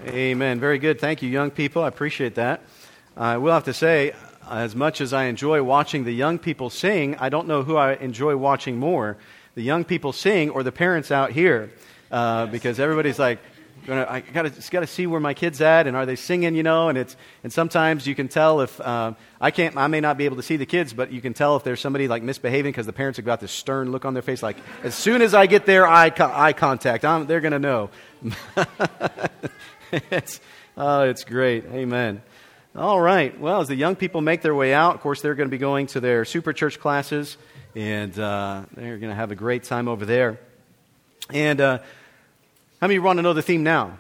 Amen. Very good. Thank you, young people. I appreciate that. I will have to say, as much as I enjoy watching the young people sing, I don't know who I enjoy watching more, the young people sing or the parents out here, because everybody's like, I got to see where my kid's at, and are they singing, and sometimes you can tell if I may not be able to see the kids, but you can tell if there's somebody like misbehaving because the parents have got this stern look on their face, like as soon as I get there, eye contact, they're going to know. It's great. Amen. All right. Well, as the young people make their way out, of course, they're going to be going to their super church classes, and they're going to have a great time over there. And how many want to know the theme now?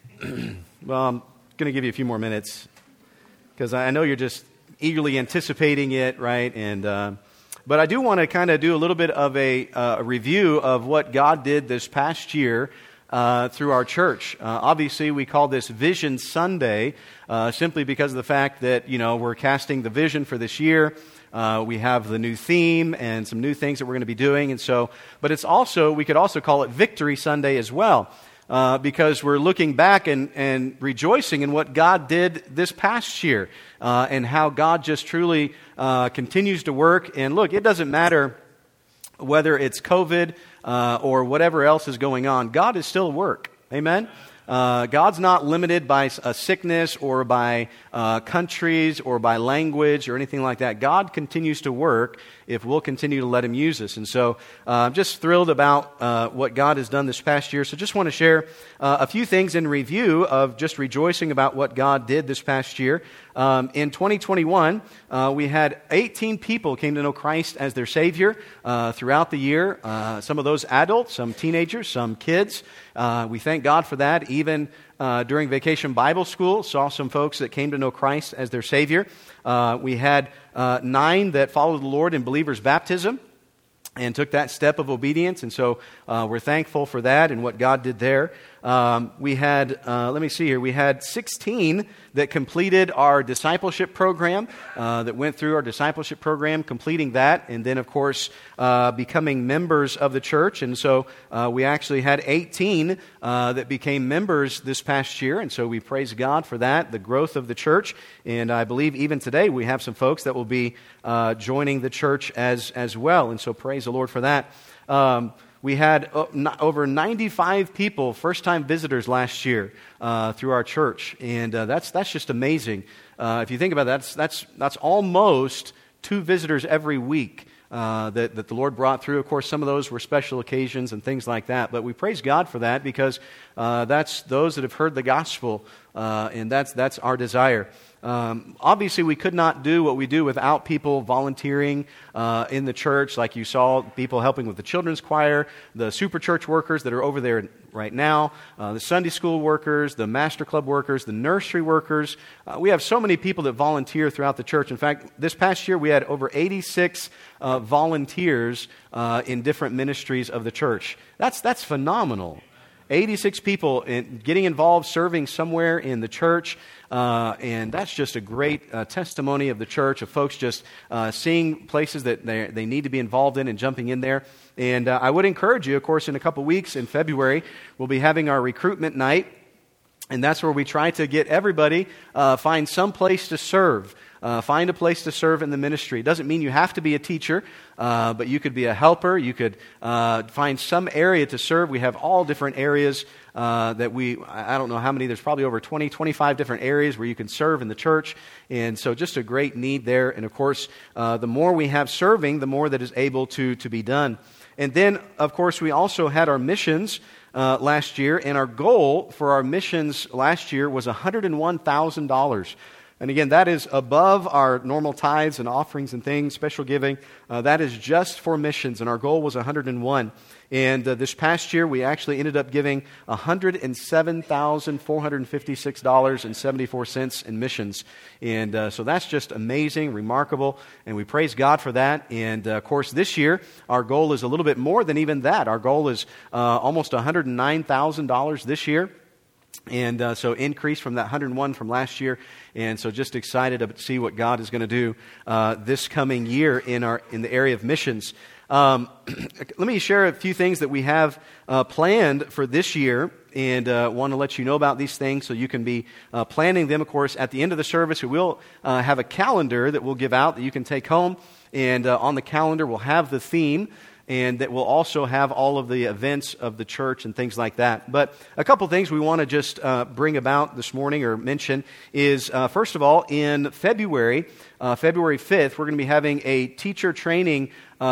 Well, I'm going to give you a few more minutes because I know you're just eagerly anticipating it, right? And but I do want to kind of do a little bit of a review of what God did this past year through our church. Obviously, we call this Vision Sunday simply because of the fact that, we're casting the vision for this year. We have the new theme and some new things that we're going to be doing. And so, but we could also call it Victory Sunday as well. Because we're looking back and rejoicing in what God did this past year and how God just truly continues to work. And look, it doesn't matter whether it's COVID or whatever else is going on. God is still at work. Amen? God's not limited by a sickness or by countries or by language or anything like that. God continues to work if we'll continue to let Him use us. And so I'm just thrilled about what God has done this past year. So just want to share a few things in review of just rejoicing about what God did this past year. In 2021, we had 18 people came to know Christ as their Savior throughout the year. Some of those adults, some teenagers, some kids. We thank God for that. Even during Vacation Bible School, saw some folks that came to know Christ as their Savior. We had 9 that followed the Lord in believers' baptism and took that step of obedience. And so we're thankful for that and what God did there. We had, let me see here, we had 16 that completed our discipleship program, that went through our discipleship program, completing that, and then, of course, becoming members of the church. And so we actually had 18 that became members this past year, and so we praise God for that, the growth of the church. And I believe even today we have some folks that will be joining the church as well, and so praise the Lord for that. We had over 95 people, first-time visitors last year through our church, and that's just amazing. If you think about it, that's almost 2 visitors every week that the Lord brought through. Of course, some of those were special occasions and things like that, but we praise God for that because that's those that have heard the gospel, and that's our desire. Obviously, we could not do what we do without people volunteering in the church, like you saw people helping with the children's choir, the super church workers that are over there right now, the Sunday school workers, the master club workers, the nursery workers. We have so many people that volunteer throughout the church. In fact, this past year we had over 86 volunteers in different ministries of the church. That's phenomenal. 86 people getting involved, serving somewhere in the church, and that's just a great testimony of the church, of folks just seeing places that they need to be involved in and jumping in there. And I would encourage you, of course, in a couple weeks in February, we'll be having our recruitment night, and that's where we try to get everybody find some place to serve. Find a place to serve in the ministry. It doesn't mean you have to be a teacher, but you could be a helper. You could find some area to serve. We have all different areas I don't know how many, there's probably over 20, 25 different areas where you can serve in the church. And so just a great need there. And of course, the more we have serving, the more that is able to be done. And then, of course, we also had our missions last year. And our goal for our missions last year was $101,000. And again, that is above our normal tithes and offerings and things, special giving. That is just for missions, and our goal was 101. And this past year, we actually ended up giving $107,456.74 in missions. And so that's just amazing, remarkable, and we praise God for that. And of course, this year, our goal is a little bit more than even that. Our goal is almost $109,000 this year. And so increase from that 101 from last year. And so just excited to see what God is going to do this coming year in the area of missions. Let me share a few things that we have planned for this year, and want to let you know about these things so you can be planning them. Of course, at the end of the service, we will have a calendar that we'll give out that you can take home, and on the calendar we'll have the theme, and that will also have all of the events of the church and things like that. But a couple things we want to just bring about this morning or mention is, first of all, in February 5th, we're going to be having a teacher training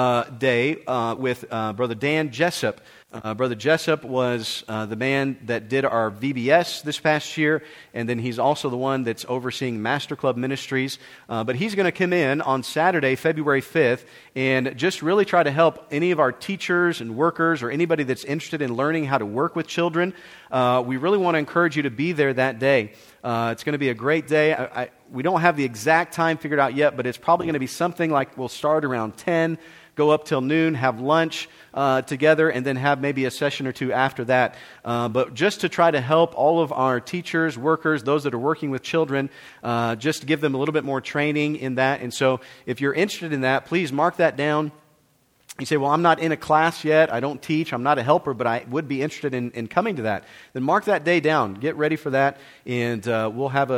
day with Brother Dan Jessup. Brother Jessup was the man that did our VBS this past year, and then he's also the one that's overseeing Master Club Ministries. But he's going to come in on Saturday, February 5th, and just really try to help any of our teachers and workers or anybody that's interested in learning how to work with children. We really want to encourage you to be there that day. It's going to be a great day. We don't have the exact time figured out yet, but it's probably going to be something like we'll start around 10, go up till noon, have lunch together, and then have maybe a session or two after that. But just to try to help all of our teachers, workers, those that are working with children, just to give them a little bit more training in that. And so if you're interested in that, please mark that down. You say, well, I'm not in a class yet. I don't teach. I'm not a helper, but I would be interested in coming to that. Then mark that day down. Get ready for that, and we'll have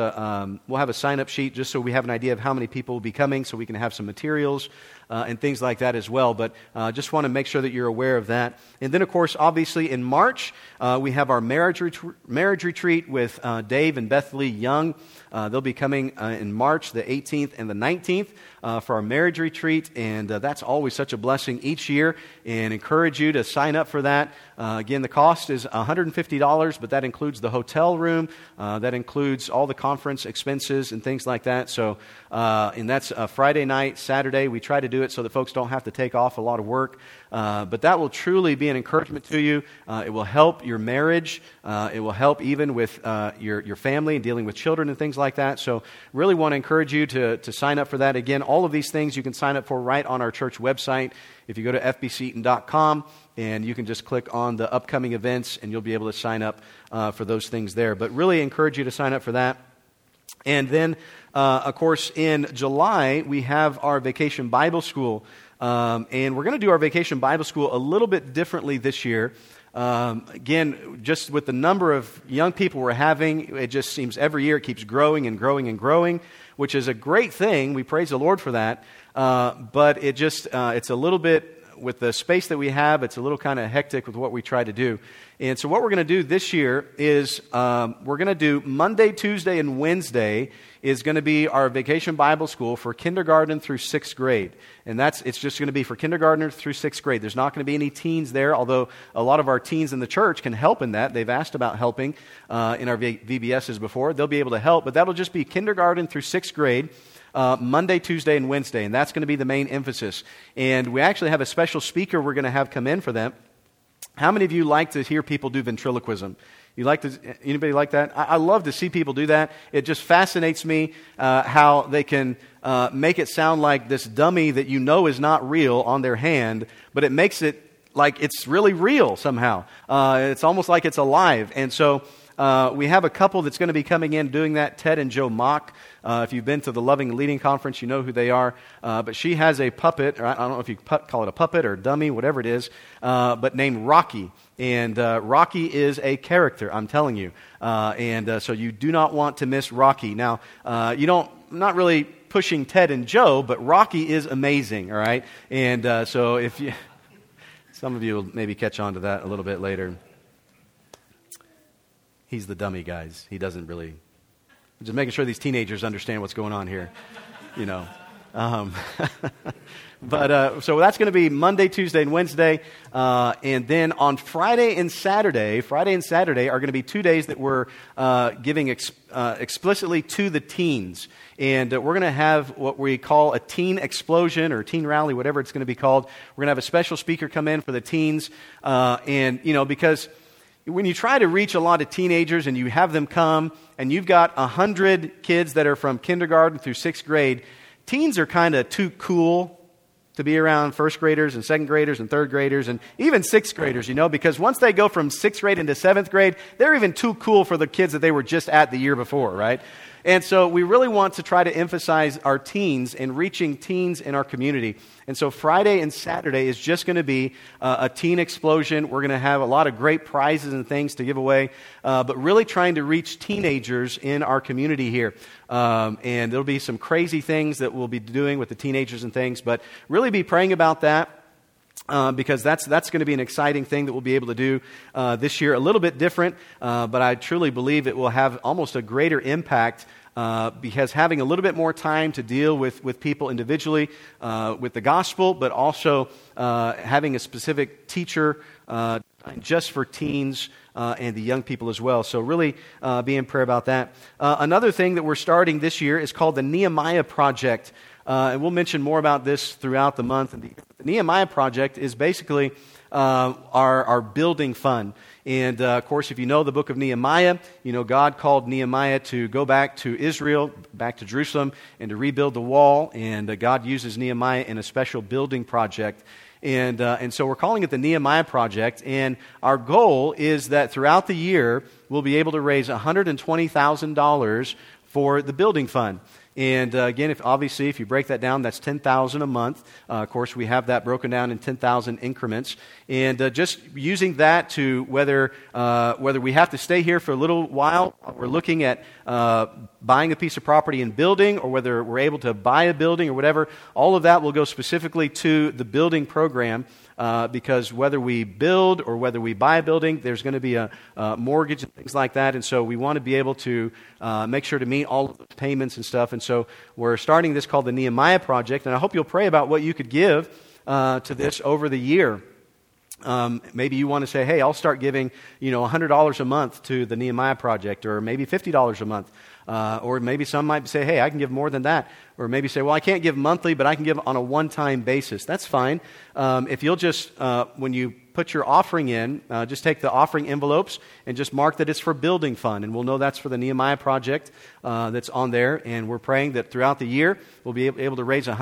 a sign-up sheet just so we have an idea of how many people will be coming, so we can have some materials and things like that as well. But just want to make sure that you're aware of that. And then, of course, obviously in March, we have our marriage retreat with Dave and Bethany Young. They'll be coming in March the 18th and the 19th for our marriage retreat, and that's always such a blessing each year, and encourage you to sign up for that. Again, the cost is $150, but that includes the hotel room, that includes all the conference expenses and things like that. So, and that's a Friday night, Saturday. We try to do it so that folks don't have to take off a lot of work. But that will truly be an encouragement to you. It will help your marriage. It will help even with your family and dealing with children and things like that. So really want to encourage you to sign up for that. Again, all of these things you can sign up for right on our church website. If you go to fbseaton.com, and you can just click on the upcoming events, and you'll be able to sign up for those things there. But really encourage you to sign up for that. And then, of course, in July, we have our Vacation Bible School. And we're going to do our Vacation Bible School a little bit differently this year. Again, just with the number of young people we're having, it just seems every year it keeps growing and growing and growing, which is a great thing. We praise the Lord for that. But it just, it's a little bit, with the space that we have, it's a little kind of hectic with what we try to do. And so what we're going to do this year is we're going to do Monday, Tuesday, and Wednesday is going to be our Vacation Bible School for kindergarten through 6th grade. And it's just going to be for kindergartners through 6th grade. There's not going to be any teens there, although a lot of our teens in the church can help in that. They've asked about helping in our VBSs before. They'll be able to help, but that'll just be kindergarten through 6th grade. Monday, Tuesday, and Wednesday, and that's going to be the main emphasis. And we actually have a special speaker we're going to have come in for that. How many of you like to hear people do ventriloquism? Anybody like that? I love to see people do that. It just fascinates me how they can make it sound like this dummy that you know is not real on their hand, but it makes it like it's really real somehow. It's almost like it's alive. And so we have a couple that's going to be coming in doing that, Ted and Joe Mock. If you've been to the Loving and Leading Conference, you know who they are. But she has a puppet, or I don't know if you call it a puppet or dummy, whatever it is, but named Rocky. And Rocky is a character, I'm telling you. So you do not want to miss Rocky. Now, not really pushing Ted and Joe, but Rocky is amazing, all right? And so if you, some of you will maybe catch on to that a little bit later. He's the dummy, guys. He doesn't really... Just making sure these teenagers understand what's going on here, you know. So that's going to be Monday, Tuesday, and Wednesday. And then on Friday and Saturday are going to be 2 days that we're giving explicitly to the teens. And we're going to have what we call a teen explosion or teen rally, whatever it's going to be called. We're going to have a special speaker come in for the teens. Because when you try to reach a lot of teenagers and you have them come and you've got 100 kids that are from kindergarten through 6th grade, teens are kind of too cool to be around 1st graders and 2nd graders and 3rd graders and even 6th graders, because once they go from 6th grade into 7th grade, they're even too cool for the kids that they were just at the year before, right? And so we really want to try to emphasize our teens and reaching teens in our community. And so Friday and Saturday is just going to be a teen explosion. We're going to have a lot of great prizes and things to give away, but really trying to reach teenagers in our community here. And there'll be some crazy things that we'll be doing with the teenagers and things, but really be praying about that. Because that's going to be an exciting thing that we'll be able to do this year. A little bit different, but I truly believe it will have almost a greater impact because having a little bit more time to deal with people individually with the gospel, but also having a specific teacher just for teens and the young people as well. So really be in prayer about that. Another thing that we're starting this year is called the Nehemiah Project. And we'll mention more about this throughout the month. And the Nehemiah Project is basically our building fund. And, of course, if you know the book of Nehemiah, you know God called Nehemiah to go back to Israel, back to Jerusalem, and to rebuild the wall. And God uses Nehemiah in a special building project. And so we're calling it the Nehemiah Project. And our goal is that throughout the year, we'll be able to raise $120,000 for the building fund. And again, if you break that down, that's $10,000 a month. Of course, we have that broken down in 10,000 increments, and just using that to whether we have to stay here for a little while, we're looking at buying a piece of property and building, or whether we're able to buy a building or whatever. All of that will go specifically to the building program. Because whether we build or whether we buy a building, there's going to be a mortgage and things like that. And so we want to be able to make sure to meet all of those payments and stuff. And so we're starting this called the Nehemiah Project. And I hope you'll pray about what you could give to this over the year. Maybe you want to say, hey, I'll start giving, $100 a month to the Nehemiah Project, or maybe $50 a month. Or maybe some might say, hey, I can give more than that. Or maybe say, well, I can't give monthly, but I can give on a one-time basis. That's fine. If you'll just, when you put your offering in, just take the offering envelopes and just mark that it's for building fund. And we'll know that's for the Nehemiah Project that's on there. And we're praying that throughout the year, we'll be able to raise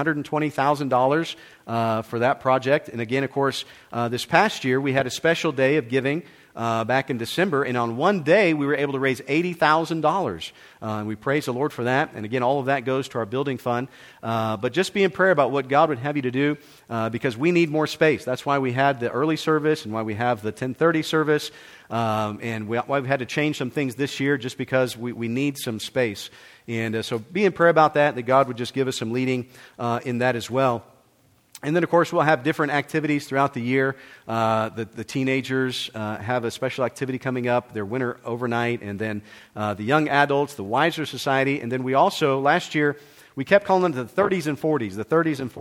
$120,000 for that project. And again, of course, this past year, we had a special day of giving back in December, and on one day we were able to raise $80,000. And we praise the Lord for that. And again, all of that goes to our building fund. But just be in prayer about what God would have you to do, because we need more space. That's why we had the early service and why we have the 10:30 service. And why we've had to change some things this year, just because we need some space. And so be in prayer about that God would just give us some leading in that as well. And then, of course, we'll have different activities throughout the year. The teenagers have a special activity coming up, their winter overnight, and then the young adults, the Wiser Society. And then we also, last year, we kept calling them the 30s and 40s, the 30s and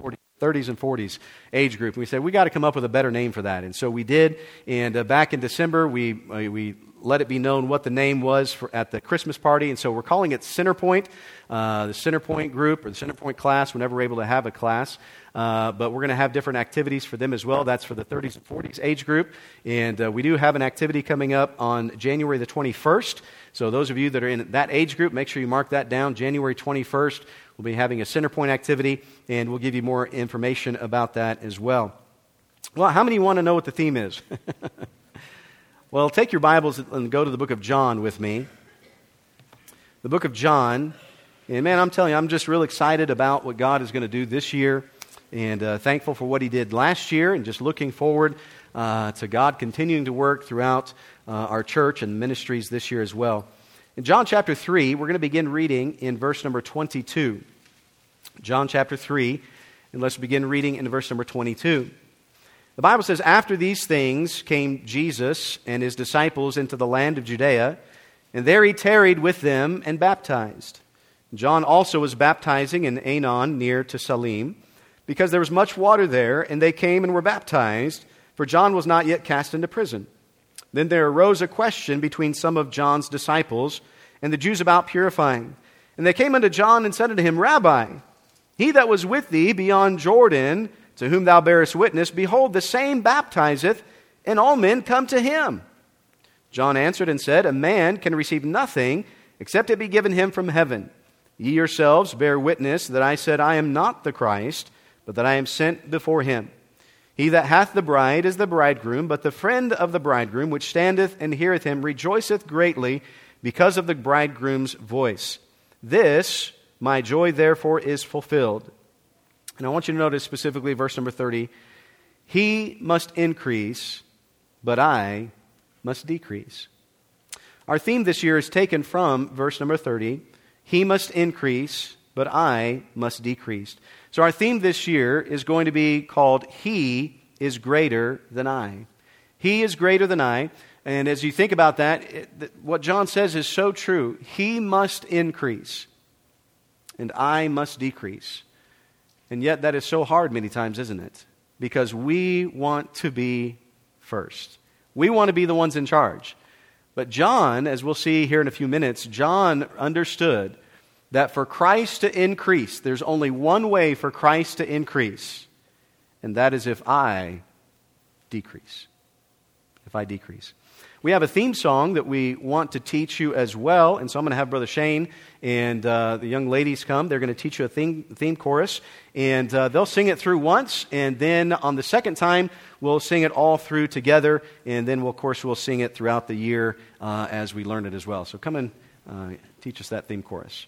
40s age group. And we said, we got to come up with a better name for that. And so we did. And back in December, we let it be known what the name was at the Christmas party. And so we're calling it Centerpoint, the Centerpoint group or the Centerpoint class, whenever we're able to have a class. But we're going to have different activities for them as well. That's for the 30s and 40s age group. And we do have an activity coming up on January the 21st. So those of you that are in that age group, make sure you mark that down. January 21st, we'll be having a Centerpoint activity, and we'll give you more information about that as well. Well, how many want to know what the theme is? Well, take your Bibles and go to the book of John with me. The book of John. And man, I'm telling you, I'm just real excited about what God is going to do this year, and thankful for what He did last year, and just looking forward to God continuing to work throughout our church and ministries this year as well. In John chapter 3, we're going to begin reading in verse number 22. John chapter 3, and let's begin reading in verse number 22. The Bible says, after these things came Jesus and His disciples into the land of Judea, and there He tarried with them and baptized. John also was baptizing in Aenon near to Salim, because there was much water there, and they came and were baptized, for John was not yet cast into prison. Then there arose a question between some of John's disciples and the Jews about purifying. And they came unto John and said unto him, Rabbi, he that was with thee beyond Jordan, to whom thou bearest witness, behold, the same baptizeth, and all men come to him. John answered and said, a man can receive nothing except it be given him from heaven. Ye yourselves bear witness that I said, I am not the Christ, but that I am sent before him. He that hath the bride is the bridegroom, but the friend of the bridegroom, which standeth and heareth him, rejoiceth greatly because of the bridegroom's voice. This, my joy, therefore, is fulfilled. And I want you to notice specifically verse number 30. He must increase, but I must decrease. Our theme this year is taken from verse number 30. He must increase, but I must decrease. So our theme this year is going to be called He is greater than I. He is greater than I. And as you think about that, what John says is so true. He must increase, and I must decrease. And yet that is so hard many times, isn't it? Because we want to be first. We want to be the ones in charge. But John, as we'll see here in a few minutes, John understood that for Christ to increase, there's only one way for Christ to increase, and that is if I decrease. If I decrease. We have a theme song that we want to teach you as well, and so I'm going to have Brother Shane and the young ladies come. They're going to teach you a theme chorus, and they'll sing it through once, and then on the second time, we'll sing it all through together, and then, of course, we'll sing it throughout the year as we learn it as well. So come and teach us that theme chorus.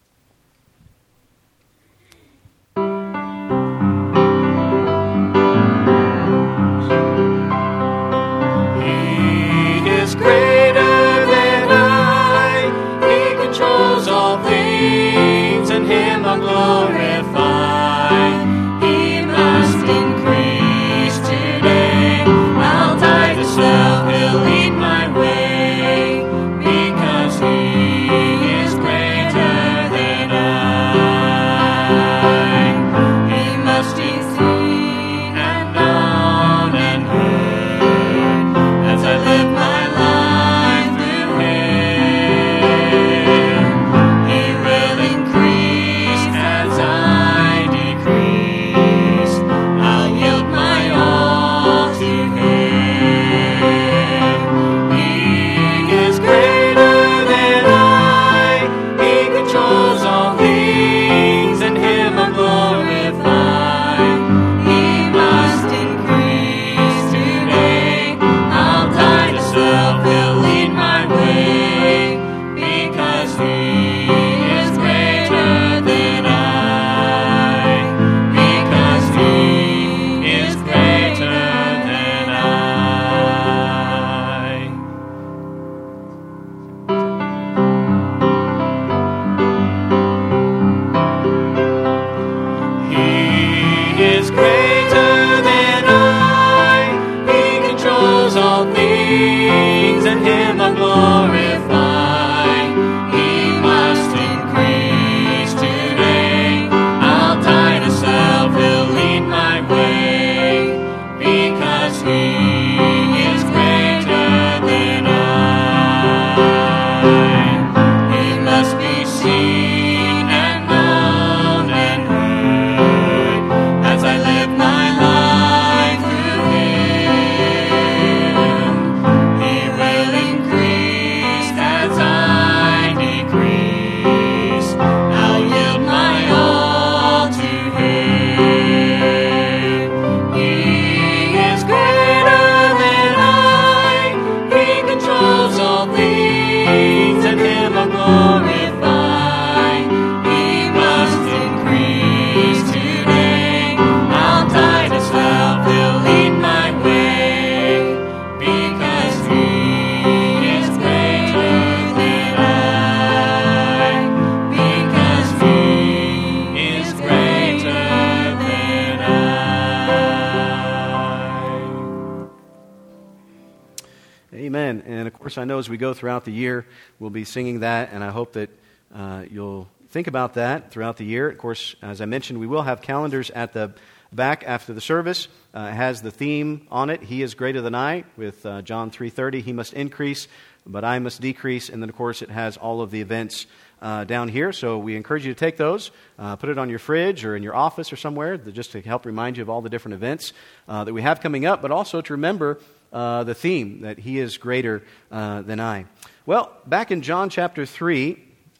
Amen. And of course, I know as we go throughout the year, we'll be singing that, and I hope that you'll think about that throughout the year. Of course, as I mentioned, we will have calendars at the back after the service. It has the theme on it, He is greater than I, with John 3:30, He must increase, but I must decrease. And then, of course, it has all of the events down here. So we encourage you to take those, put it on your fridge or in your office or somewhere, just to help remind you of all the different events that we have coming up, but also to remember the theme, that He is greater than I. Well, back in John chapter 3,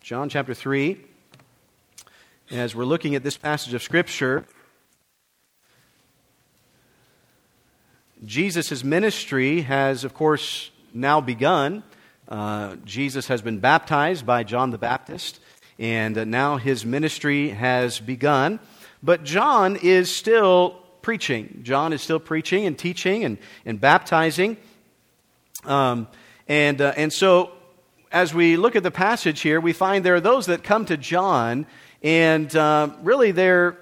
as we're looking at this passage of Scripture, Jesus' ministry has, of course, now begun. Jesus has been baptized by John the Baptist, and now his ministry has begun. But John is still preaching. John is still preaching and teaching and baptizing. And so as we look at the passage here, we find there are those that come to John, and really they're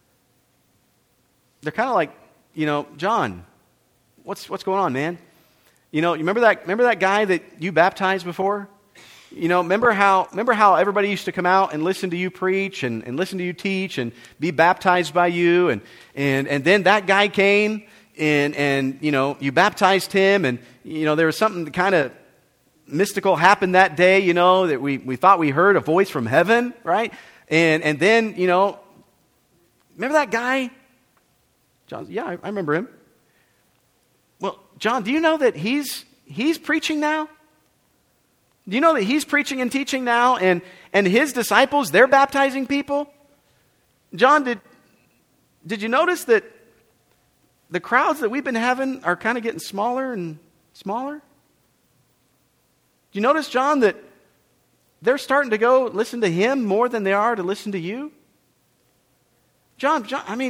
kind of like, John, what's going on, man? You remember that guy that you baptized before? Remember how everybody used to come out and listen to you preach and listen to you teach and be baptized by you, and then that guy came and you baptized him, and there was something kind of mystical happened that day, that we thought we heard a voice from heaven, right? And then remember that guy? John, yeah, I remember him. Well, John, do you know that he's preaching now? Do you know that he's preaching and teaching now, and his disciples, they're baptizing people? John, did you notice that the crowds that we've been having are kind of getting smaller and smaller? Do you notice, John, that they're starting to go listen to him more than they are to listen to you? John,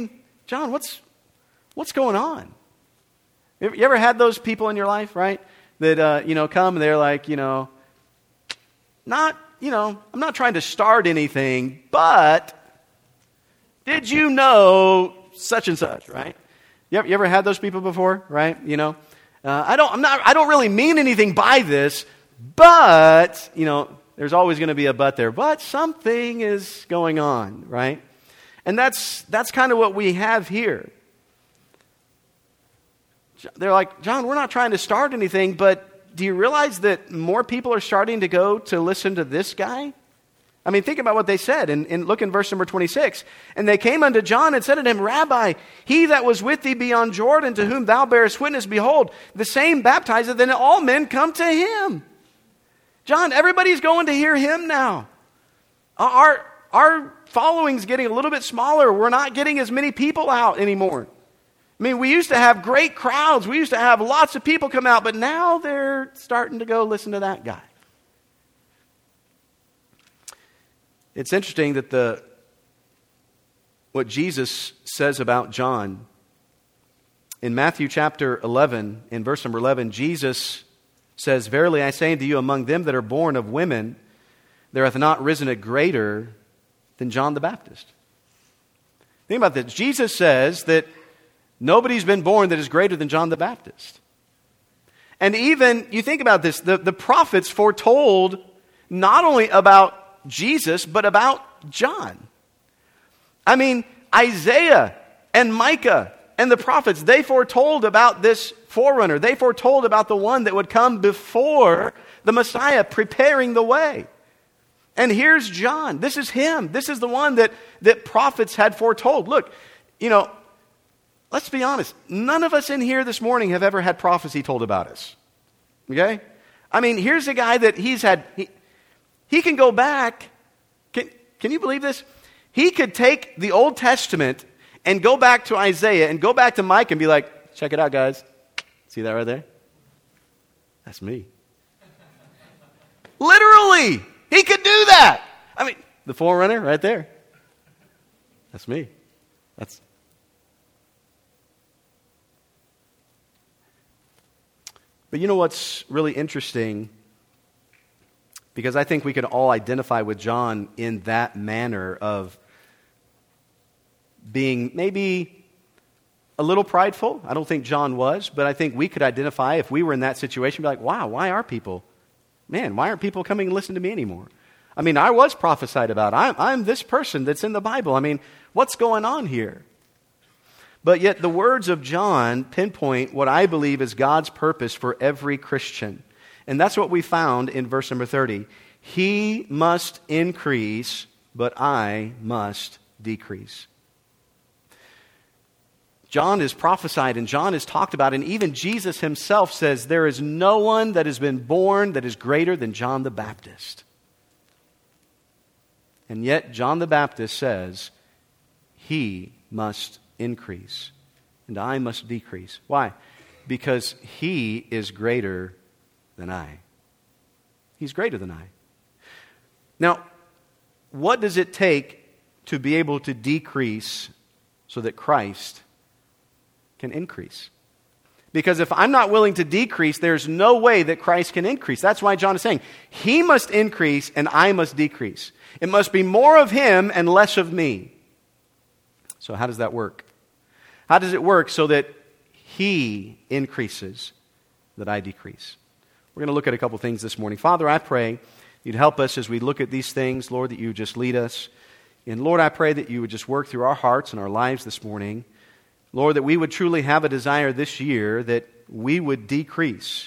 what's going on? You ever had those people in your life, right? That, come and they're like, I'm not trying to start anything, but did you know such and such, right? You ever had those people before, right? I don't really mean anything by this, but, there's always going to be a but there. But something is going on, right? And that's kind of what we have here. They're like, John, we're not trying to start anything, but do you realize that more people are starting to go to listen to this guy? I mean, think about what they said. And look in verse number 26. And they came unto John and said unto him, Rabbi, he that was with thee beyond Jordan, to whom thou bearest witness, behold, the same baptizeth, and all men come to him. John, everybody's going to hear him now. Our following's getting a little bit smaller. We're not getting as many people out anymore. I mean, we used to have great crowds. We used to have lots of people come out, but now they're starting to go listen to that guy. It's interesting that what Jesus says about John in Matthew chapter 11, in verse number 11, Jesus says, Verily I say unto you, among them that are born of women, there hath not risen a greater than John the Baptist. Think about this. Jesus says that nobody's been born that is greater than John the Baptist. And even, you think about this, the prophets foretold not only about Jesus, but about John. I mean, Isaiah and Micah and the prophets, they foretold about this forerunner. They foretold about the one that would come before the Messiah, preparing the way. And here's John. This is him. This is the one that prophets had foretold. Look, let's be honest. None of us in here this morning have ever had prophecy told about us. Okay? I mean, here's a guy that he can go back. Can you believe this? He could take the Old Testament and go back to Isaiah and go back to Micah and be like, check it out, guys. See that right there? That's me. Literally, he could do that. I mean, the forerunner right there. That's me. But you know what's really interesting? Because I think we could all identify with John in that manner of being maybe a little prideful. I don't think John was, but I think we could identify if we were in that situation, be like, wow, why aren't people coming and listen to me anymore? I mean, I was prophesied about. I'm this person that's in the Bible. I mean, what's going on here? But yet the words of John pinpoint what I believe is God's purpose for every Christian. And that's what we found in verse number 30. He must increase, but I must decrease. John is prophesied and John is talked about, and even Jesus himself says there is no one that has been born that is greater than John the Baptist. And yet John the Baptist says he must increase and I must decrease. Why? Because he is greater than I. He's greater than I. Now, what does it take to be able to decrease so that Christ can increase? Because if I'm not willing to decrease, there's no way that Christ can increase. That's why John is saying, He must increase and I must decrease. It must be more of Him and less of me. So how does that work? How does it work so that He increases, that I decrease? We're going to look at a couple things this morning. Father, I pray You'd help us as we look at these things, Lord, that You would just lead us. And Lord, I pray that You would just work through our hearts and our lives this morning. Lord, that we would truly have a desire this year that we would decrease.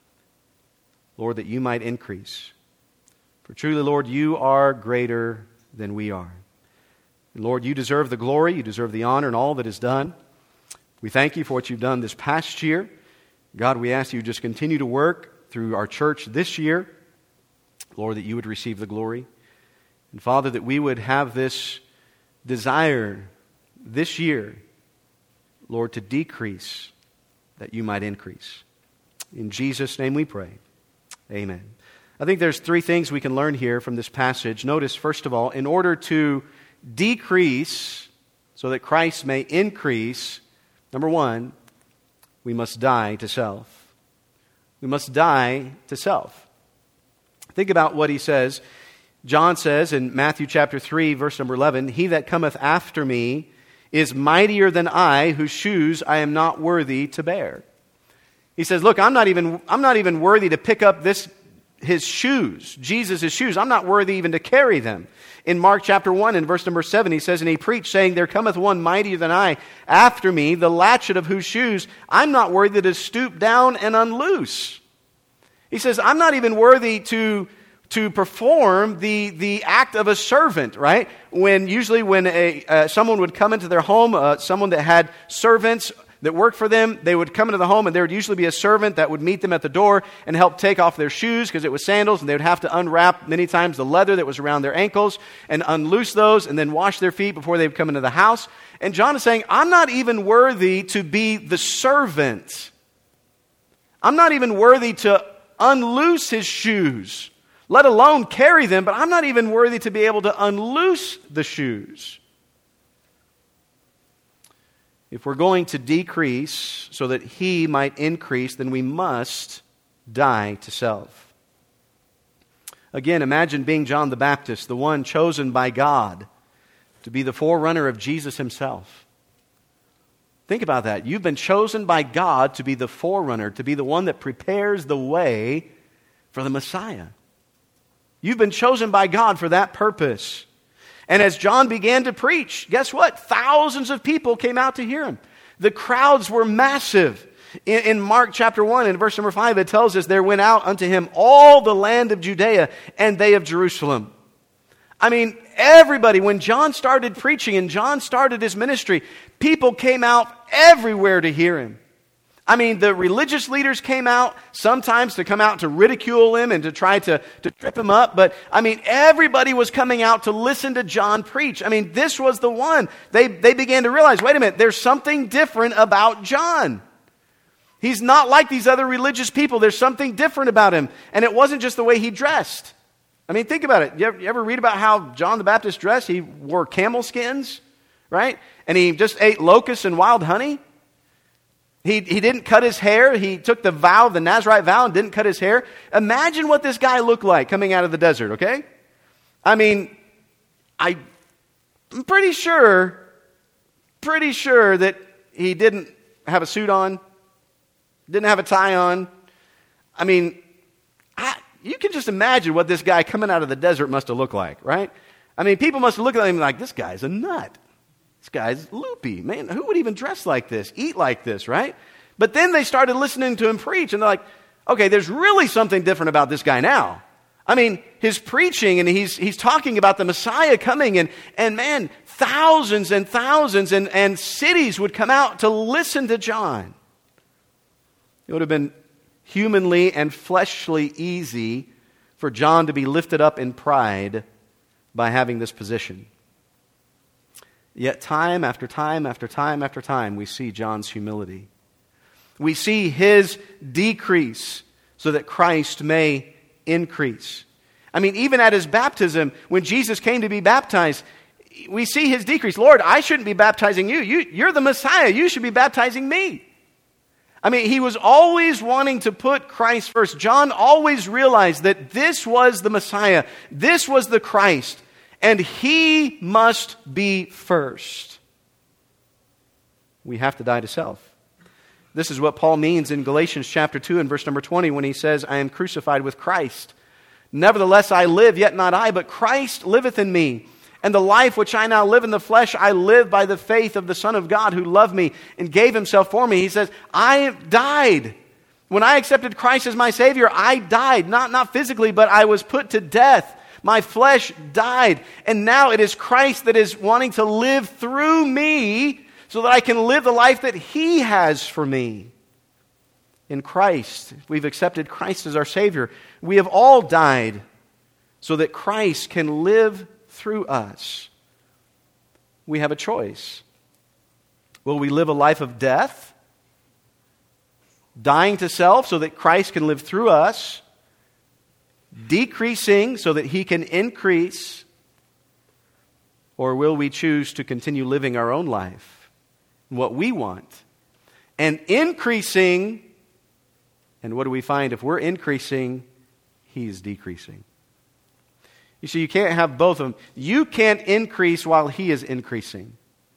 Lord, that You might increase. For truly, Lord, You are greater than we are. And Lord, You deserve the glory, You deserve the honor and all that is done. We thank You for what You've done this past year. God, we ask You just continue to work through our church this year. Lord, that You would receive the glory. And Father, that we would have this desire this year, Lord, to decrease, that You might increase. In Jesus' name we pray. Amen. I think there's three things we can learn here from this passage. Notice, first of all, in order to decrease so that Christ may increase, number one, we must die to self. We must die to self. Think about what he says. John says in Matthew chapter 3, verse number 11, He that cometh after me is mightier than I, whose shoes I am not worthy to bear. He says, look, I'm not even worthy to pick up His shoes, Jesus' shoes. I'm not worthy even to carry them. In Mark chapter 1 and verse number 7, he says, And He preached, saying, There cometh one mightier than I after me, the latchet of whose shoes I'm not worthy to stoop down and unloose. He says, I'm not even worthy to perform the act of a servant, right? When someone would come into their home, someone that had servants that worked for them, they would come into the home and there would usually be a servant that would meet them at the door and help take off their shoes because it was sandals, and they would have to unwrap many times the leather that was around their ankles and unloose those and then wash their feet before they would come into the house. And John is saying, I'm not even worthy to be the servant. I'm not even worthy to unloose his shoes, let alone carry them, but I'm not even worthy to be able to unloose the shoes. If we're going to decrease so that He might increase, then we must die to self. Again, imagine being John the Baptist, the one chosen by God to be the forerunner of Jesus Himself. Think about that. You've been chosen by God to be the forerunner, to be the one that prepares the way for the Messiah. You've been chosen by God for that purpose. And as John began to preach, guess what? Thousands of people came out to hear him. The crowds were massive. In Mark chapter 1 and verse number 5, it tells us, There went out unto him all the land of Judea and they of Jerusalem. I mean, everybody, when John started preaching and John started his ministry, people came out everywhere to hear him. I mean, the religious leaders came out sometimes to come out to ridicule him and to try to trip him up. But, I mean, everybody was coming out to listen to John preach. I mean, this was the one. They began to realize, wait a minute, there's something different about John. He's not like these other religious people. There's something different about him. And it wasn't just the way he dressed. I mean, think about it. You ever read about how John the Baptist dressed? He wore camel skins, right? And he just ate locusts and wild honey. He didn't cut his hair. He took the Nazirite vow, and didn't cut his hair. Imagine what this guy looked like coming out of the desert, okay? I mean, I'm pretty sure that he didn't have a suit on, didn't have a tie on. I mean, you can just imagine what this guy coming out of the desert must have looked like, right? I mean, people must have looked at him like, this guy's a nut. This guy's loopy. Man, who would even dress like this, eat like this, right? But then they started listening to him preach, and they're like, okay, there's really something different about this guy now. I mean, his preaching, and he's talking about the Messiah coming, and man, thousands and thousands and cities would come out to listen to John. It would have been humanly and fleshly easy for John to be lifted up in pride by having this position. Yet time after time after time after time, we see John's humility. We see his decrease so that Christ may increase. I mean, even at his baptism, when Jesus came to be baptized, we see his decrease. Lord, I shouldn't be baptizing you. You're the Messiah. You should be baptizing me. I mean, he was always wanting to put Christ first. John always realized that this was the Messiah. This was the Christ. And he must be first. We have to die to self. This is what Paul means in Galatians chapter 2 and verse number 20 when he says, I am crucified with Christ. Nevertheless I live, yet not I, but Christ liveth in me. And the life which I now live in the flesh, I live by the faith of the Son of God who loved me and gave himself for me. He says, I died. When I accepted Christ as my Savior, I died. Not physically, but I was put to death. My flesh died. And now it is Christ that is wanting to live through me so that I can live the life that he has for me. In Christ, we've accepted Christ as our Savior. We have all died so that Christ can live through us. We have a choice. Will we live a life of death, dying to self so that Christ can live through us, decreasing so that he can increase, or will we choose to continue living our own life, what we want, and increasing? And what do we find? If we're increasing, he's decreasing. You see, you can't have both of them. You can't increase while he is increasing.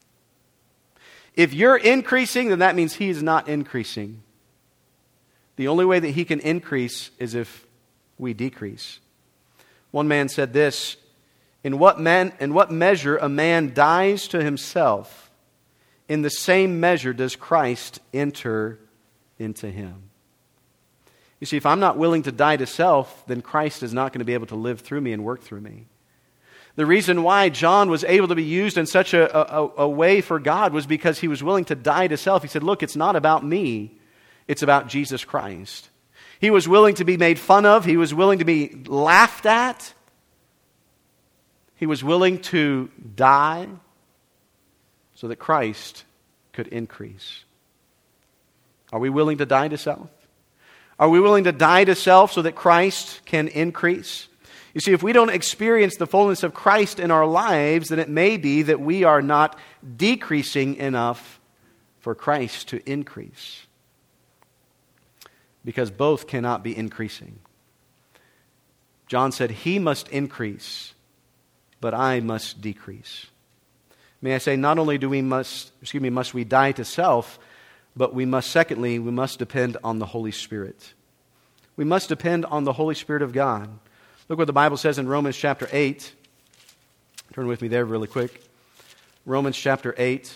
If you're increasing, then that means he is not increasing. The only way that he can increase is if we decrease. One man said this, in what measure a man dies to himself, in the same measure does Christ enter into him. You see, if I'm not willing to die to self, then Christ is not going to be able to live through me and work through me. The reason why John was able to be used in such a way for God was because he was willing to die to self. He said, look, it's not about me. It's about Jesus Christ. He was willing to be made fun of. He was willing to be laughed at. He was willing to die so that Christ could increase. Are we willing to die to self? Are we willing to die to self so that Christ can increase? You see, if we don't experience the fullness of Christ in our lives, then it may be that we are not decreasing enough for Christ to increase. Because both cannot be increasing. John said, he must increase, but I must decrease. May I say, not only must we die to self, but we must depend on the Holy Spirit. We must depend on the Holy Spirit of God. Look what the Bible says in Romans chapter 8. Turn with me there really quick. Romans chapter 8.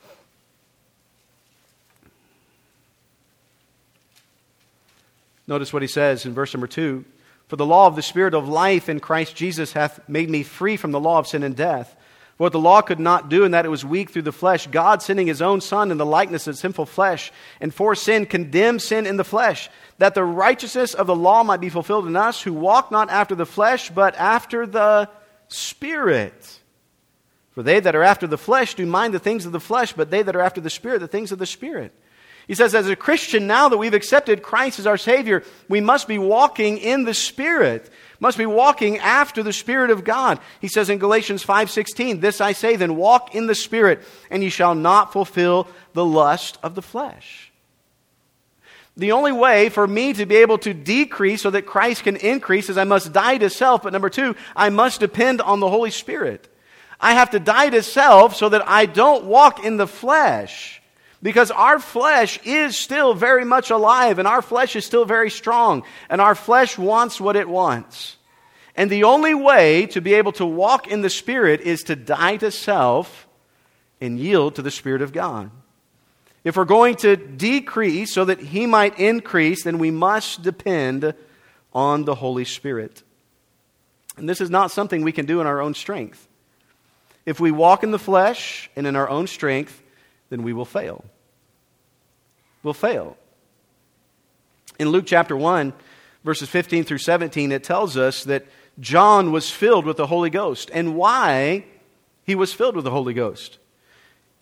Notice what he says in verse number 2. For the law of the Spirit of life in Christ Jesus hath made me free from the law of sin and death. For what the law could not do, in that it was weak through the flesh, God sending his own Son in the likeness of sinful flesh, and for sin condemned sin in the flesh, that the righteousness of the law might be fulfilled in us, who walk not after the flesh, but after the Spirit. For they that are after the flesh do mind the things of the flesh, but they that are after the Spirit, the things of the Spirit. He says, as a Christian, now that we've accepted Christ as our Savior, we must be walking in the Spirit. Must be walking after the Spirit of God. He says in Galatians 5:16, this I say, then walk in the Spirit, and ye shall not fulfill the lust of the flesh. The only way for me to be able to decrease so that Christ can increase is I must die to self. But number 2, I must depend on the Holy Spirit. I have to die to self so that I don't walk in the flesh. Because our flesh is still very much alive, and our flesh is still very strong, and our flesh wants what it wants. And the only way to be able to walk in the Spirit is to die to self and yield to the Spirit of God. If we're going to decrease so that he might increase, then we must depend on the Holy Spirit. And this is not something we can do in our own strength. If we walk in the flesh and in our own strength, then we will fail. We'll fail. In Luke chapter 1, verses 15 through 17, it tells us that John was filled with the Holy Ghost. And why he was filled with the Holy Ghost.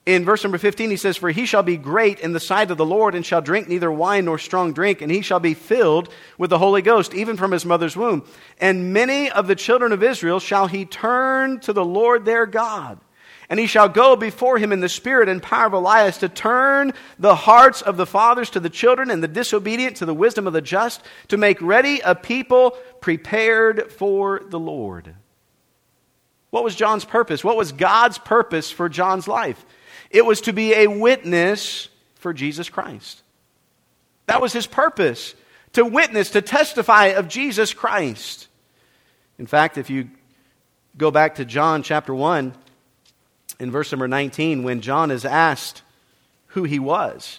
In verse number 15, he says, "For he shall be great in the sight of the Lord, and shall drink neither wine nor strong drink, and he shall be filled with the Holy Ghost, even from his mother's womb. And many of the children of Israel shall he turn to the Lord their God. And he shall go before him in the spirit and power of Elias, to turn the hearts of the fathers to the children, and the disobedient to the wisdom of the just, to make ready a people prepared for the Lord." What was John's purpose? What was God's purpose for John's life? It was to be a witness for Jesus Christ. That was his purpose, to witness, to testify of Jesus Christ. In fact, if you go back to John chapter 1, in verse number 19, when John is asked who he was,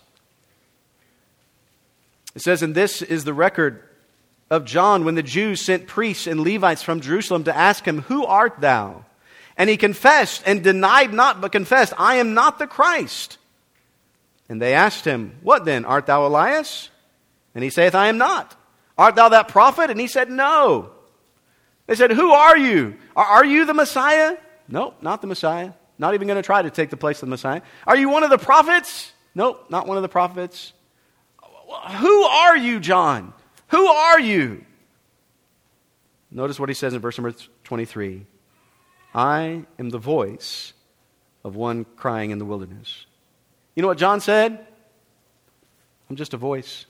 it says, "And this is the record of John when the Jews sent priests and Levites from Jerusalem to ask him, 'Who art thou?' And he confessed and denied not, but confessed, 'I am not the Christ.' And they asked him, 'What then? Art thou Elias?' And he saith, 'I am not.' 'Art thou that prophet?' And he said, 'No.' They said, 'Who are you? Are you the Messiah?' 'Nope, not the Messiah. Not even going to try to take the place of the Messiah.' 'Are you one of the prophets?' 'Nope, not one of the prophets.' 'Who are you, John? Who are you?' Notice what he says in verse number 23. 'I am the voice of one crying in the wilderness.'" You know what John said? "I'm just a voice.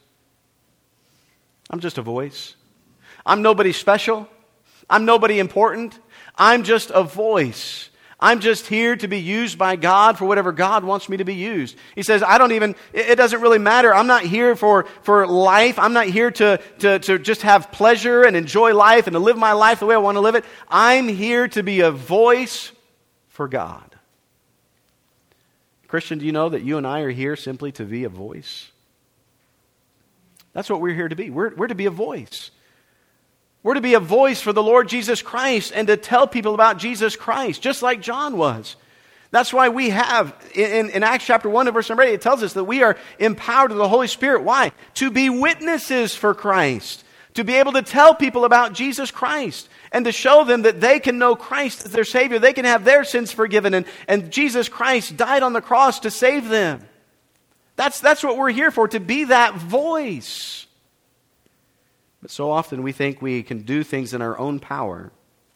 I'm just a voice. I'm nobody special. I'm nobody important. I'm just a voice. I'm just here to be used by God for whatever God wants me to be used." He says, it doesn't really matter. I'm not here for life. I'm not here to just have pleasure and enjoy life and to live my life the way I want to live it. I'm here to be a voice for God. Christian, do you know that you and I are here simply to be a voice? That's what we're here to be. We're to be a voice. We're to be a voice for the Lord Jesus Christ and to tell people about Jesus Christ, just like John was. That's why we have, in Acts chapter 1 and verse number 8, it tells us that we are empowered with the Holy Spirit. Why? To be witnesses for Christ. To be able to tell people about Jesus Christ. And to show them that they can know Christ as their Savior. They can have their sins forgiven. And Jesus Christ died on the cross to save them. That's what we're here for, to be that voice. But so often we think we can do things in our own power.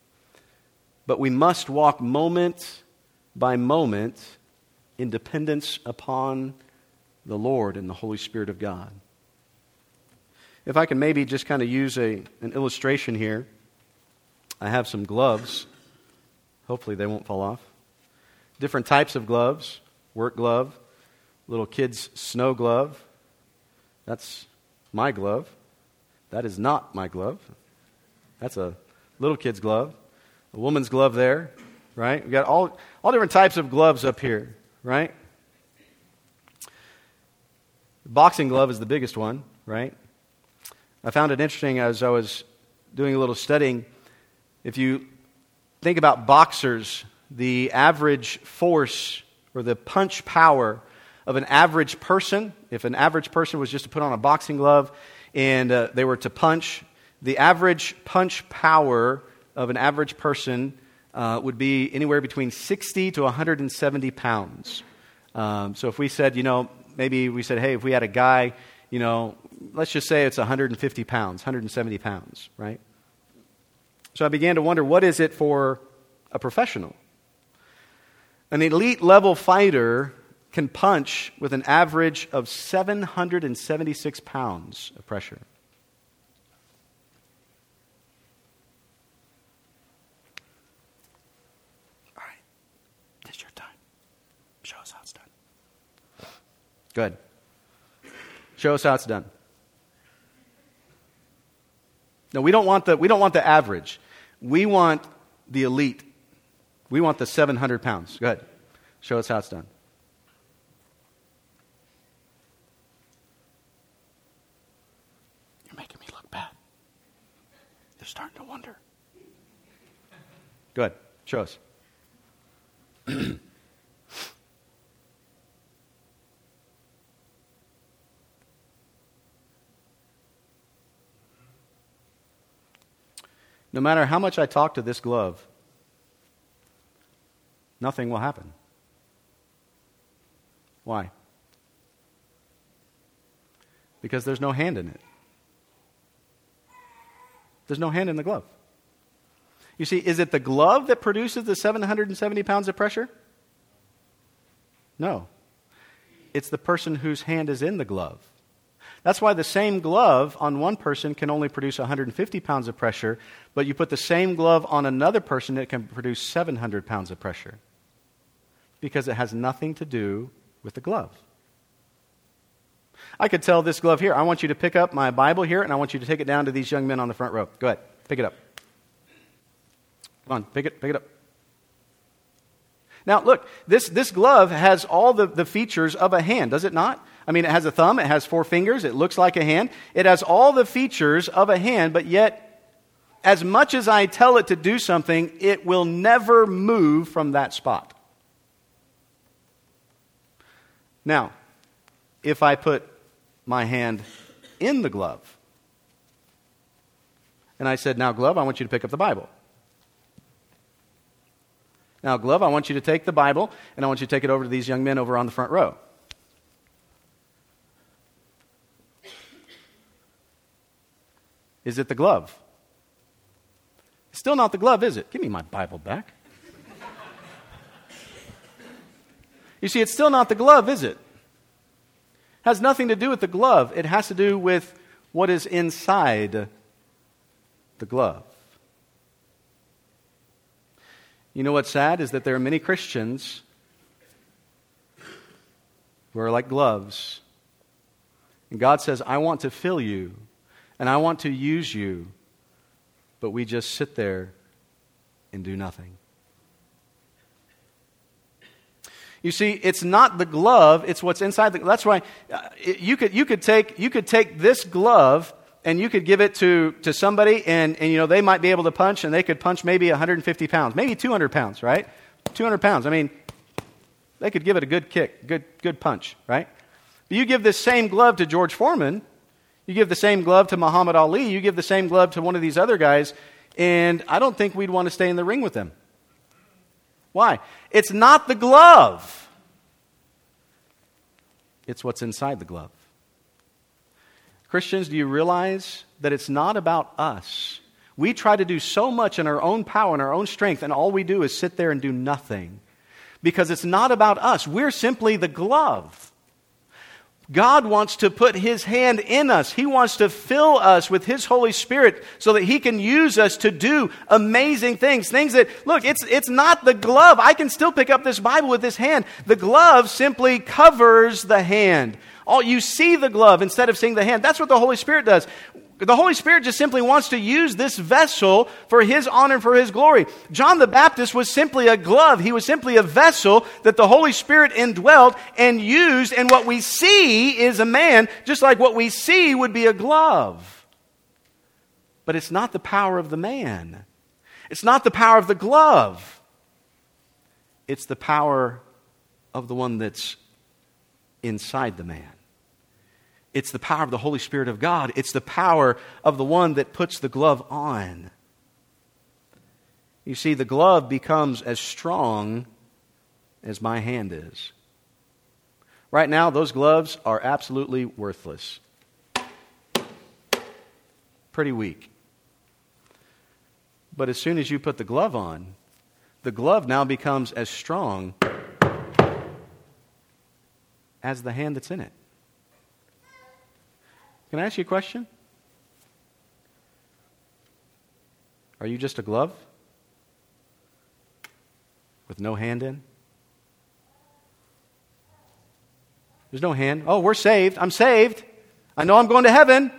But we must walk moment by moment in dependence upon the Lord and the Holy Spirit of God. If I can maybe just kind of use an illustration here. I have some gloves. Hopefully they won't fall off. Different types of gloves. Work glove. Little kid's snow glove. That's my glove. That is not my glove. That's a little kid's glove. A woman's glove there, right? We've got all different types of gloves up here, right? The boxing glove is the biggest one, right? I found it interesting as I was doing a little studying. If you think about boxers, the average force or the punch power of an average person, if an average person was just to put on a boxing glove and they were to punch, the average punch power of an average person would be anywhere between 60 to 170 pounds. So if we said, maybe we said, hey, if we had a guy, let's just say it's 150 pounds, 170 pounds, right? So I began to wonder, what is it for a professional? An elite level fighter can punch with an average of 776 pounds of pressure. All right, it's your time. Show us how it's done. Go ahead. Show us how it's done. No, we don't want the average. We want the elite. We want the 700 pounds. Go ahead. Show us how it's done. You're making me look bad. They're starting to wonder. Go ahead. Show us. No matter how much I talk to this glove, nothing will happen. Why? Because there's no hand in it. There's no hand in the glove. You see, is it the glove that produces the 770 pounds of pressure? No. It's the person whose hand is in the glove. That's why the same glove on one person can only produce 150 pounds of pressure, but you put the same glove on another person, it can produce 700 pounds of pressure. Because it has nothing to do with the glove. I could tell this glove here, I want you to pick up my Bible here, and I want you to take it down to these young men on the front row. Go ahead, pick it up. Come on, pick it up. Now, look, this glove has all the features of a hand, does it not? I mean, it has a thumb, it has 4 fingers, it looks like a hand. It has all the features of a hand, but yet, as much as I tell it to do something, it will never move from that spot. Now, if I put my hand in the glove, and I said, now, glove, I want you to pick up the Bible. Now, glove, I want you to take the Bible, and I want you to take it over to these young men over on the front row. Is it the glove? It's still not the glove, is it? Give me my Bible back. You see, it's still not the glove, is it? It has nothing to do with the glove. It has to do with what is inside the glove. You know what's sad is that there are many Christians who are like gloves. And God says, I want to fill you, and I want to use you, but we just sit there and do nothing. You see, it's not the glove, it's what's inside the glove. That's why you could take this glove and you could give it to somebody and you know, they might be able to punch, and they could punch maybe 150 pounds, maybe 200 pounds, right? 200 pounds. I mean, they could give it a good kick, good punch, right? But you give this same glove to George Foreman, you give the same glove to Muhammad Ali, you give the same glove to one of these other guys, and I don't think we'd want to stay in the ring with them. Why? It's not the glove. It's what's inside the glove. Christians, do you realize that it's not about us? We try to do so much in our own power and our own strength, and all we do is sit there and do nothing. Because it's not about us. We're simply the glove. God wants to put His hand in us. He wants to fill us with His Holy Spirit so that He can use us to do amazing things. Things that, look, it's not the glove. I can still pick up this Bible with this hand. The glove simply covers the hand. You see the glove instead of seeing the hand. That's what the Holy Spirit does. The Holy Spirit just simply wants to use this vessel for His honor and for His glory. John the Baptist was simply a glove. He was simply a vessel that the Holy Spirit indwelt and used, and what we see is a man, just like what we see would be a glove. But it's not the power of the man. It's not the power of the glove. It's the power of the one that's inside the man. It's the power of the Holy Spirit of God. It's the power of the one that puts the glove on. You see, the glove becomes as strong as my hand is. Right now, those gloves are absolutely worthless. Pretty weak. But as soon as you put the glove on, the glove now becomes as strong as the hand that's in it. Can I ask you a question? Are you just a glove with no hand in? There's no hand. Oh, we're saved. I'm saved. I know I'm going to heaven.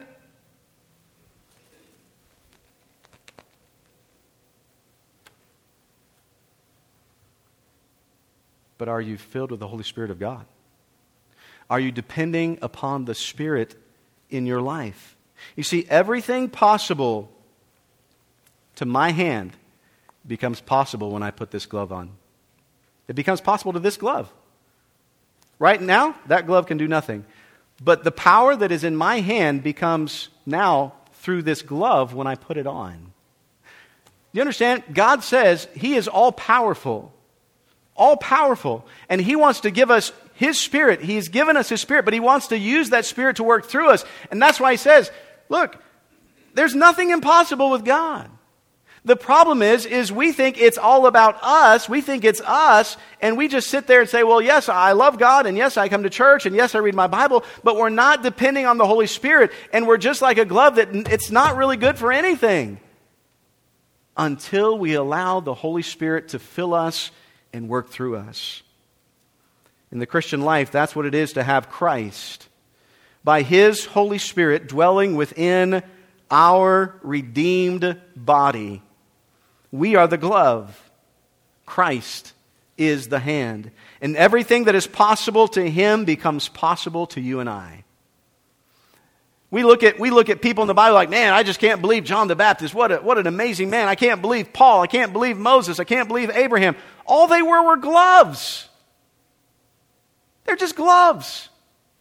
But are you filled with the Holy Spirit of God? Are you depending upon the Spirit in your life? You see, everything possible to my hand becomes possible when I put this glove on. It becomes possible to this glove. Right now, that glove can do nothing. But the power that is in my hand becomes now through this glove when I put it on. You understand? God says He is all powerful. All powerful. And He wants to give us His Spirit. He's given us His Spirit, but He wants to use that Spirit to work through us. And that's why He says, look, there's nothing impossible with God. The problem is we think it's all about us. We think it's us, and we just sit there and say, well, yes, I love God, and yes, I come to church, and yes, I read my Bible, but we're not depending on the Holy Spirit, and we're just like a glove that it's not really good for anything until we allow the Holy Spirit to fill us and work through us. In the Christian life, that's what it is to have Christ. By His Holy Spirit dwelling within our redeemed body, we are the glove. Christ is the hand. And everything that is possible to Him becomes possible to you and I. We look at people in the Bible like, man, I just can't believe John the Baptist. What an amazing man. I can't believe Paul. I can't believe Moses. I can't believe Abraham. All they were gloves. They're just gloves.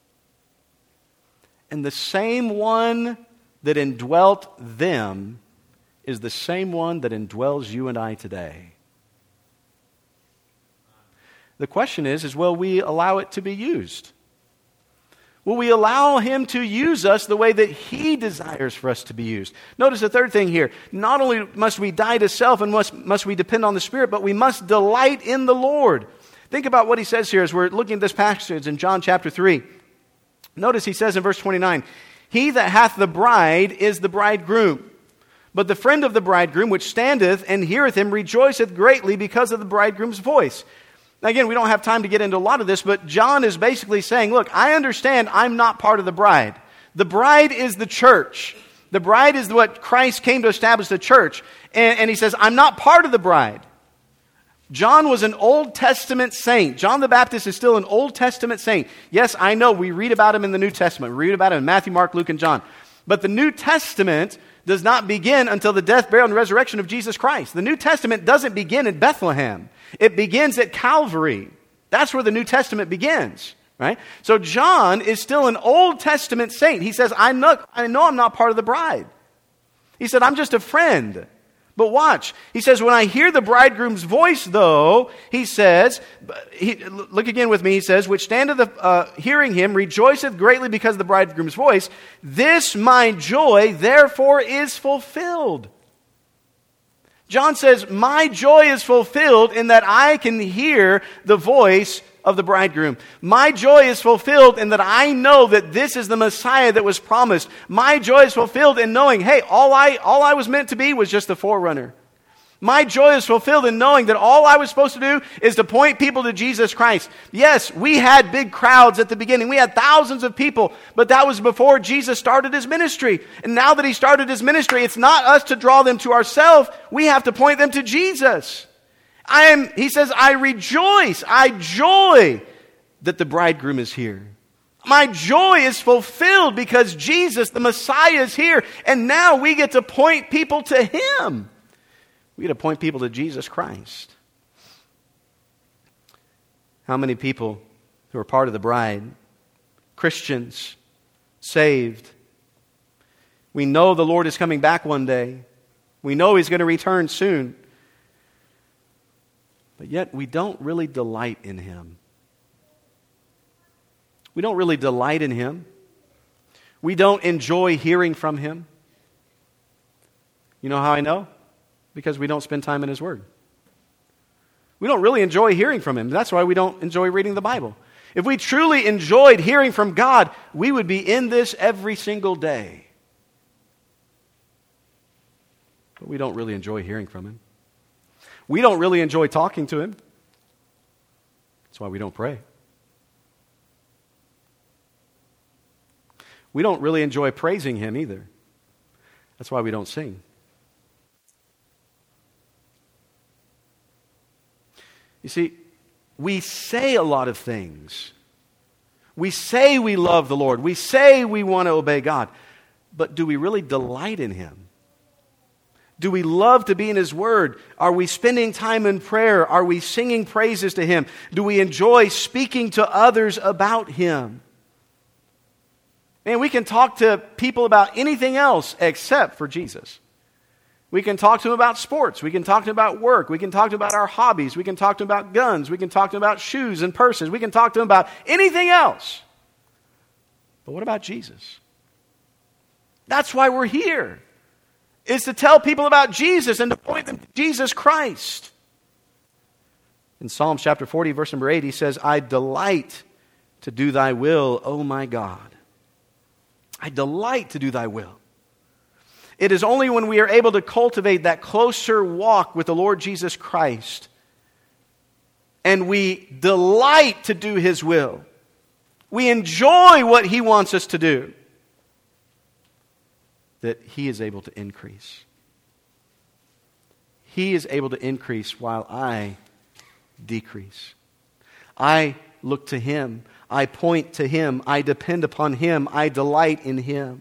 And the same one that indwelt them is the same one that indwells you and I today. The question is will we allow it to be used? Will we allow Him to use us the way that He desires for us to be used? Notice the third thing here. Not only must we die to self and must we depend on the Spirit, but we must delight in the Lord. Think about what He says here as we're looking at this passage in John chapter 3. Notice He says in verse 29, He that hath the bride is the bridegroom. But the friend of the bridegroom, which standeth and heareth him, rejoiceth greatly because of the bridegroom's voice. Now again, we don't have time to get into a lot of this, but John is basically saying, look, I understand I'm not part of the bride. The bride is the church. The bride is what Christ came to establish the church. And he says, I'm not part of the bride. John was an Old Testament saint. John the Baptist is still an Old Testament saint. Yes, I know, we read about him in the New Testament. We read about him in Matthew, Mark, Luke, and John. But the New Testament does not begin until the death, burial, and resurrection of Jesus Christ. The New Testament doesn't begin in Bethlehem. It begins at Calvary. That's where the New Testament begins, right? So John is still an Old Testament saint. He says, I know I'm not part of the bride. He said, I'm just a friend. But watch. He says, when I hear the bridegroom's voice, though, he says, look again with me, he says, which standeth hearing him, rejoiceth greatly because of the bridegroom's voice. This my joy, therefore, is fulfilled. John says, my joy is fulfilled in that I can hear the voice of the bridegroom. My joy is fulfilled in that I know that this is the Messiah that was promised. My joy is fulfilled in knowing, hey, all I was meant to be was just the forerunner. My joy is fulfilled in knowing that all I was supposed to do is to point people to Jesus Christ. Yes, we had big crowds at the beginning. We had thousands of people, but that was before Jesus started His ministry. And now that He started His ministry, it's not us to draw them to ourselves. We have to point them to Jesus. He says, I rejoice, I joy that the bridegroom is here. My joy is fulfilled because Jesus, the Messiah, is here. And now we get to point people to Him. We get to point people to Jesus Christ. How many people who are part of the bride, Christians, saved, we know the Lord is coming back one day. We know He's going to return soon. But yet we don't really delight in Him. We don't really delight in Him. We don't enjoy hearing from Him. You know how I know? Because we don't spend time in His Word. We don't really enjoy hearing from Him. That's why we don't enjoy reading the Bible. If we truly enjoyed hearing from God, we would be in this every single day. But we don't really enjoy hearing from Him. We don't really enjoy talking to Him. That's why we don't pray. We don't really enjoy praising Him either. That's why we don't sing. You see, we say a lot of things. We say we love the Lord. We say we want to obey God. But do we really delight in Him? Do we love to be in His Word? Are we spending time in prayer? Are we singing praises to Him? Do we enjoy speaking to others about Him? Man, we can talk to people about anything else except for Jesus. We can talk to him about sports. We can talk to him about work. We can talk to him about our hobbies. We can talk to him about guns. We can talk to him about shoes and purses. We can talk to him about anything else. But what about Jesus? That's why we're here, is to tell people about Jesus and to point them to Jesus Christ. In Psalm chapter 40, verse number 8, he says, I delight to do thy will, O my God. I delight to do thy will. It is only when we are able to cultivate that closer walk with the Lord Jesus Christ and we delight to do his will, we enjoy what he wants us to do, that he is able to increase. He is able to increase while I decrease. I look to him. I point to him. I depend upon him. I delight in him.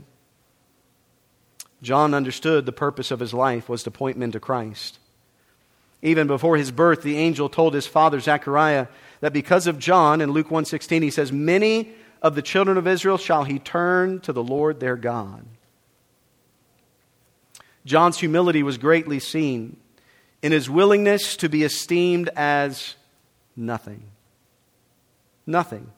John understood the purpose of his life was to point men to Christ. Even before his birth, the angel told his father Zechariah that because of John, in Luke 1:16, he says, many of the children of Israel shall he turn to the Lord their God. John's humility was greatly seen in his willingness to be esteemed as nothing. Nothing.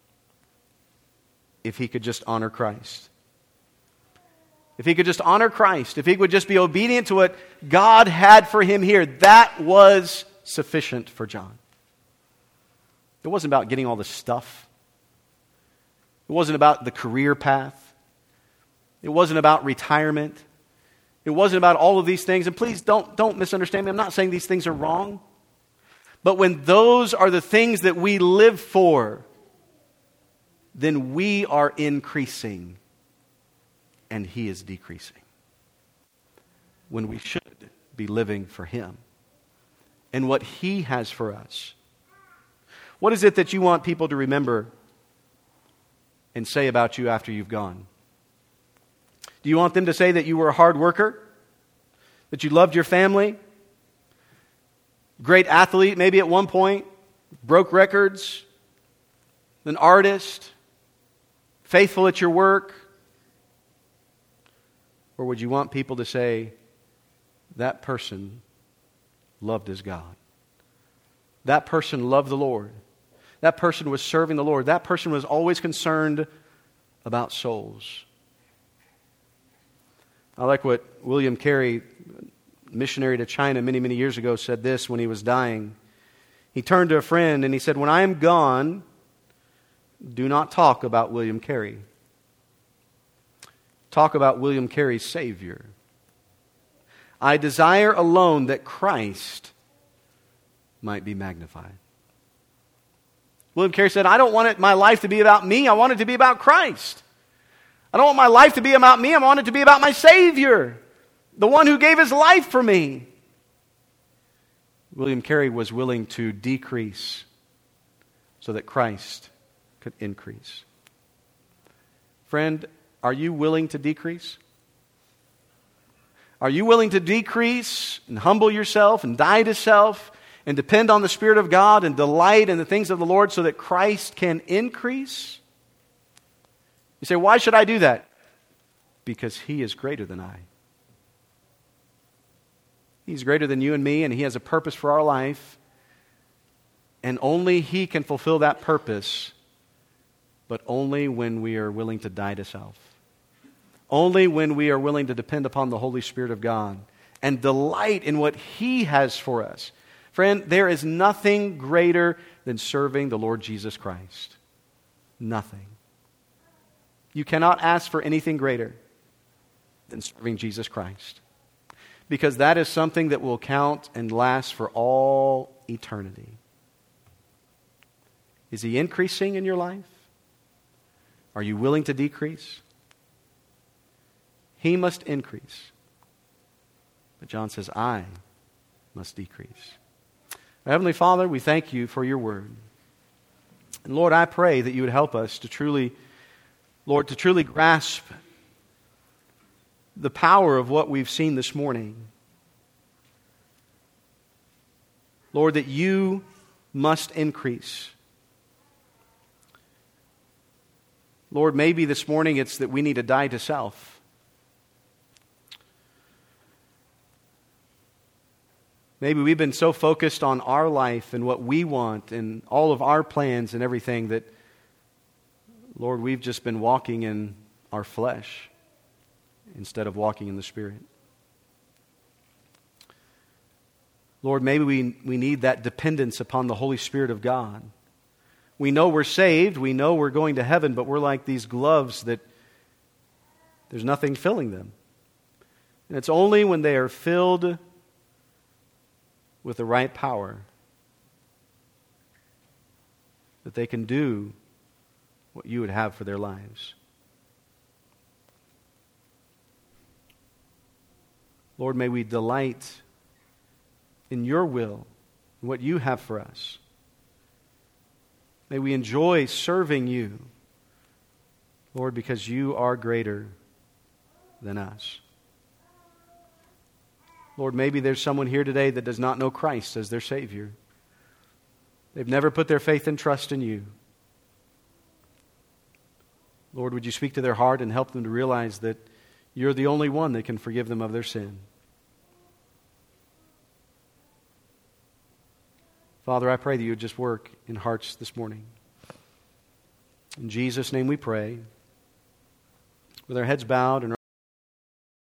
If he could just honor Christ. If he could just honor Christ, if he would just be obedient to what God had for him here, that was sufficient for John. It wasn't about getting all the stuff. It wasn't about the career path. It wasn't about retirement. It wasn't about all of these things. And please don't misunderstand me. I'm not saying these things are wrong. But when those are the things that we live for, then we are increasing and he is decreasing. When we should be living for him and what he has for us. What is it that you want people to remember and say about you after you've gone? Do you want them to say that you were a hard worker? That you loved your family? Great athlete maybe at one point? Broke records? An artist? Faithful at your work? Or would you want people to say, that person loved his God? That person loved the Lord. That person was serving the Lord. That person was always concerned about souls. I like what William Carey, missionary to China many, many years ago, said this when he was dying. He turned to a friend and he said, when I am gone, do not talk about William Carey. Talk about William Carey's Savior. I desire alone that Christ might be magnified. William Carey said, I don't want my life to be about me. I want it to be about Christ. I don't want my life to be about me. I want it to be about my Savior, the one who gave his life for me. William Carey was willing to decrease so that Christ could increase. Friend, are you willing to decrease? Are you willing to decrease and humble yourself and die to self and depend on the Spirit of God and delight in the things of the Lord so that Christ can increase? You say, why should I do that? Because he is greater than I. He's greater than you and me, and he has a purpose for our life. And only he can fulfill that purpose, but only when we are willing to die to self. Only when we are willing to depend upon the Holy Spirit of God and delight in what he has for us. Friend, there is nothing greater than serving the Lord Jesus Christ. Nothing. You cannot ask for anything greater than serving Jesus Christ. Because that is something that will count and last for all eternity. Is he increasing in your life? Are you willing to decrease? He must increase. But John says, I must decrease. Heavenly Father, we thank you for your word. And Lord, I pray that you would help us to truly, Lord, to truly grasp the power of what we've seen this morning. Lord, that you must increase. Lord, maybe this morning it's that we need to die to self. Maybe we've been so focused on our life and what we want and all of our plans and everything that, Lord, we've just been walking in our flesh instead of walking in the Spirit. Lord, maybe we need that dependence upon the Holy Spirit of God. We know we're saved, we know we're going to heaven, but we're like these gloves that there's nothing filling them. And it's only when they are filled with the right power that they can do what you would have for their lives. Lord, may we delight in your will, in what you have for us. May we enjoy serving you, Lord, because you are greater than us. Lord, maybe there's someone here today that does not know Christ as their Savior. They've never put their faith and trust in you. Lord, would you speak to their heart and help them to realize that you're the only one that can forgive them of their sin. Father, I pray that you would just work in hearts this morning. In Jesus' name we pray. With our heads bowed and our